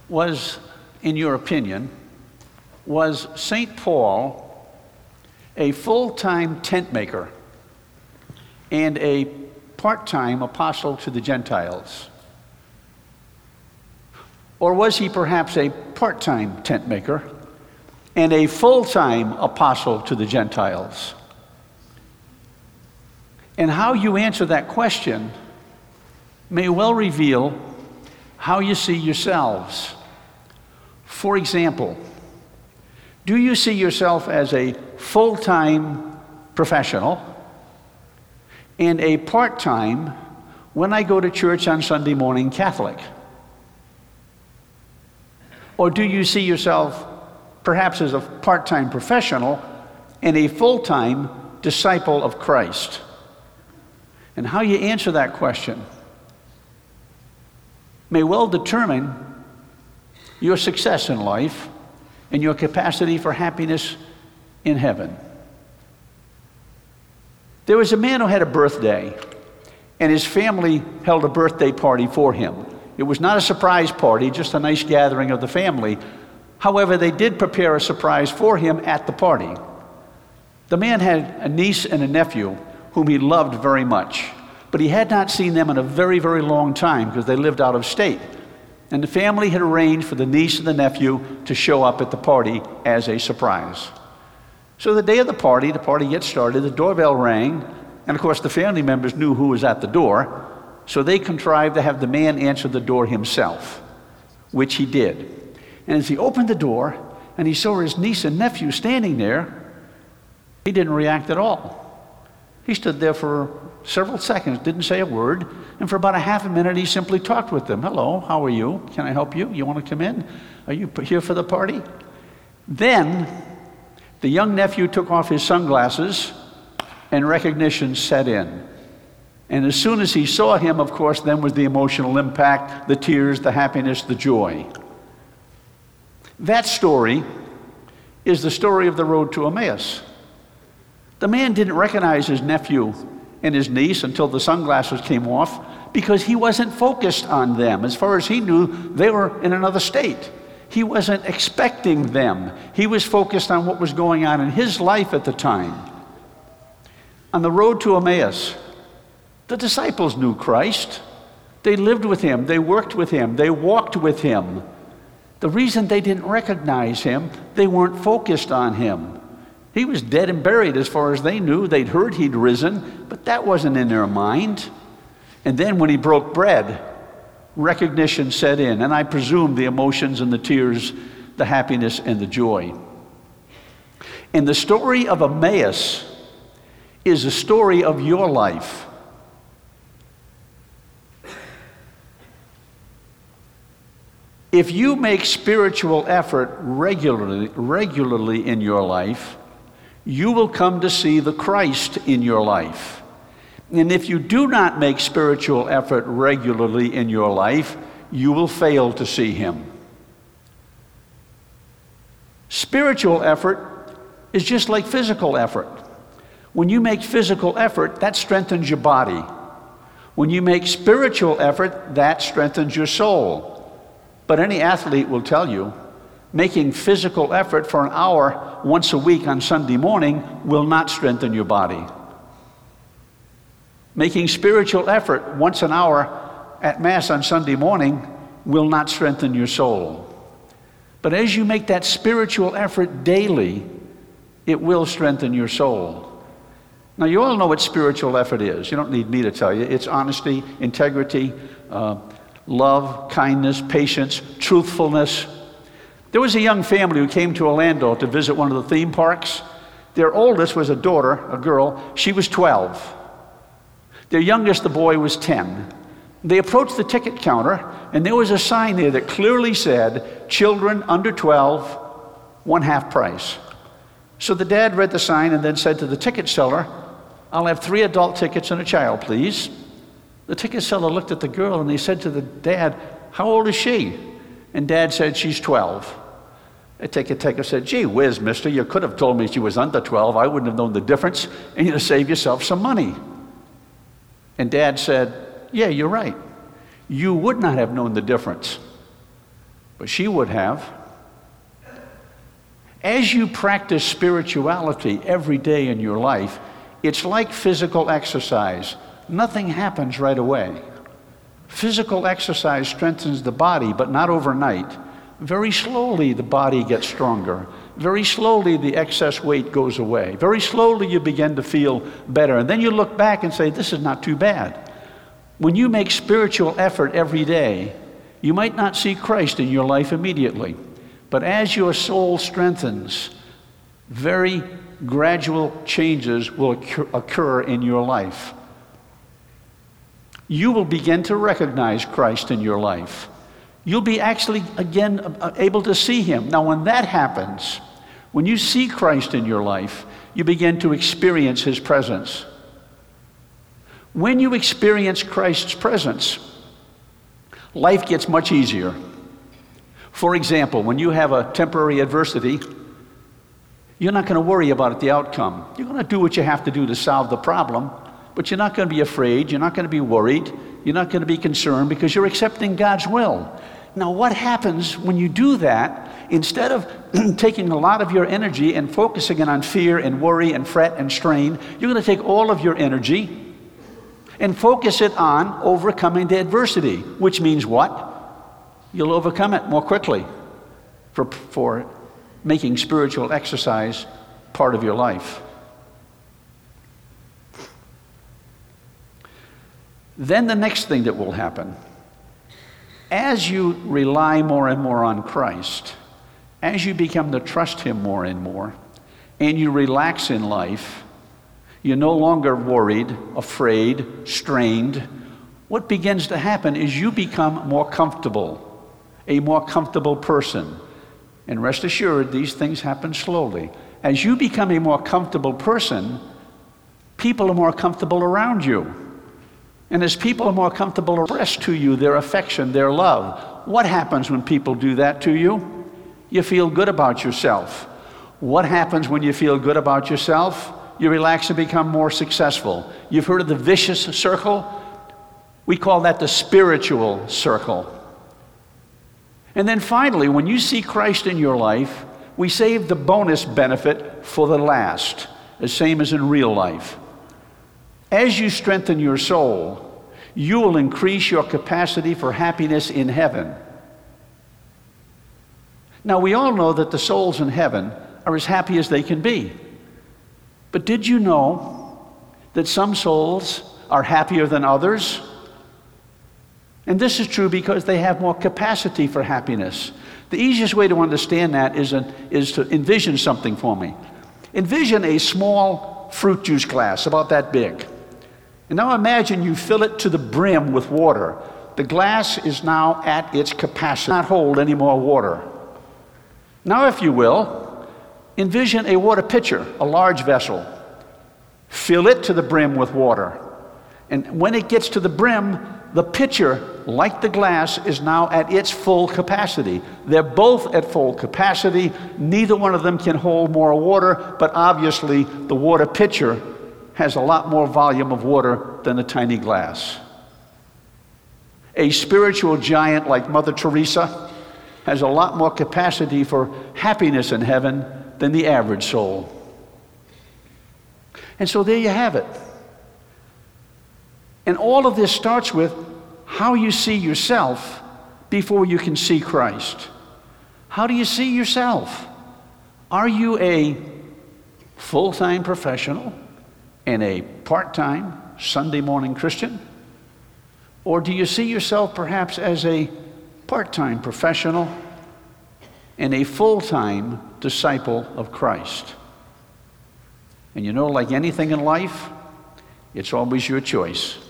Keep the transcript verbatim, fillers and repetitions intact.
was, in your opinion, was Saint Paul a full-time tent maker and a part-time apostle to the Gentiles? Or was he perhaps a part-time tent maker and a full-time apostle to the Gentiles? And how you answer that question may well reveal how you see yourselves. For example, do you see yourself as a full-time professional and a part-time, when I go to church on Sunday morning, Catholic? Or do you see yourself perhaps as a part-time professional and a full-time disciple of Christ? And how you answer that question may well determine your success in life and your capacity for happiness in heaven. There was a man who had a birthday, and his family held a birthday party for him. It was not a surprise party, just a nice gathering of the family. However, they did prepare a surprise for him at the party. The man had a niece and a nephew whom he loved very much, but he had not seen them in a very, very long time because they lived out of state. And the family had arranged for the niece and the nephew to show up at the party as a surprise. So the day of the party, the party gets started, the doorbell rang, and of course the family members knew who was at the door, so they contrived to have the man answer the door himself, which he did. And as he opened the door and he saw his niece and nephew standing there, he didn't react at all. He stood there for several seconds, didn't say a word, and for about a half a minute he simply talked with them. Hello, how are you? Can I help you? You want to come in? Are you here for the party? Then the young nephew took off his sunglasses and recognition set in. And as soon as he saw him, of course, then was the emotional impact, the tears, the happiness, the joy. That story is the story of the road to Emmaus. The man didn't recognize his nephew and his niece until the sunglasses came off because he wasn't focused on them. As far as he knew, they were in another state. He wasn't expecting them. He was focused on what was going on in his life at the time. On the road to Emmaus, the disciples knew Christ. They lived with him. They worked with him. They walked with him. The reason they didn't recognize him, they weren't focused on him. He was dead and buried as far as they knew. They'd heard he'd risen, but that wasn't in their mind. And then when he broke bread, recognition set in, and I presume the emotions and the tears, the happiness and the joy. And the story of Emmaus is a story of your life. If you make spiritual effort regularly, regularly in your life, you will come to see the Christ in your life. And if you do not make spiritual effort regularly in your life, you will fail to see him. Spiritual effort is just like physical effort. When you make physical effort, that strengthens your body. When you make spiritual effort, that strengthens your soul. But any athlete will tell you, making physical effort for an hour once a week on Sunday morning will not strengthen your body. Making spiritual effort once an hour at Mass on Sunday morning will not strengthen your soul. But as you make that spiritual effort daily, it will strengthen your soul. Now, you all know what spiritual effort is. You don't need me to tell you. It's honesty, integrity, uh, love, kindness, patience, truthfulness. There was a young family who came to Orlando to visit one of the theme parks. Their oldest was a daughter, a girl. She was twelve. Their youngest, the boy, was ten. They approached the ticket counter, and there was a sign there that clearly said, children under twelve, one half price. So the dad read the sign and then said to the ticket seller, I'll have three adult tickets and a child, please. The ticket seller looked at the girl and he said to the dad, how old is she? And dad said, she's twelve. The ticket taker said, gee whiz, mister, you could have told me she was under twelve. I wouldn't have known the difference, and you'd have saved yourself some money. And dad said, yeah, you're right. You would not have known the difference. but she would have. As you practice spirituality every day in your life, it's like physical exercise. Nothing happens right away. Physical exercise strengthens the body, but not overnight. Very slowly the body gets stronger. Very slowly the excess weight goes away. Very slowly you begin to feel better. And then you look back and say, this is not too bad. When you make spiritual effort every day, you might not see Christ in your life immediately. But as your soul strengthens, very gradual changes will occur in your life. You will begin to recognize Christ in your life. You'll be actually, again, able to see him. Now, when that happens, when you see Christ in your life, you begin to experience his presence. When you experience Christ's presence, life gets much easier. For example, when you have a temporary adversity, you're not going to worry about the outcome. You're going to do what you have to do to solve the problem, but you're not going to be afraid. You're not going to be worried. You're not going to be concerned because you're accepting God's will. Now, what happens when you do that? Instead of taking a lot of your energy and focusing it on fear and worry and fret and strain, you're going to take all of your energy and focus it on overcoming the adversity, which means what? You'll overcome it more quickly for, for making spiritual exercise part of your life. Then the next thing that will happen, as you rely more and more on Christ, as you become to trust him more and more, and you relax in life, you're no longer worried, afraid, strained. What begins to happen is you become more comfortable, a more comfortable person. And rest assured, these things happen slowly. As you become a more comfortable person, people are more comfortable around you. And as people are more comfortable, express to you their affection, their love. What happens when people do that to you? You feel good about yourself. What happens when you feel good about yourself? You relax and become more successful. You've heard of the vicious circle? We call that the spiritual circle. And then finally, when you see Christ in your life, we save the bonus benefit for the last, the same as in real life. As you strengthen your soul, you will increase your capacity for happiness in heaven. Now, we all know that the souls in heaven are as happy as they can be. But did you know that some souls are happier than others? And this is true because they have more capacity for happiness. The easiest way to understand that is, a, is to envision something for me. Envision a small fruit juice glass, about that big. And now imagine you fill it to the brim with water. The glass is now at its capacity, not hold any more water. Now, if you will, envision a water pitcher, a large vessel. Fill it to the brim with water. And when it gets to the brim, the pitcher, like the glass, is now at its full capacity. They're both at full capacity. Neither one of them can hold more water, but obviously the water pitcher has a lot more volume of water than a tiny glass. A spiritual giant like Mother Teresa has a lot more capacity for happiness in heaven than the average soul. And so there you have it. And all of this starts with how you see yourself before you can see Christ. How do you see yourself? Are you a full-time professional and a part-time Sunday morning Christian? Or do you see yourself perhaps as a part-time professional and a full-time disciple of Christ? And you know, like anything in life, it's always your choice.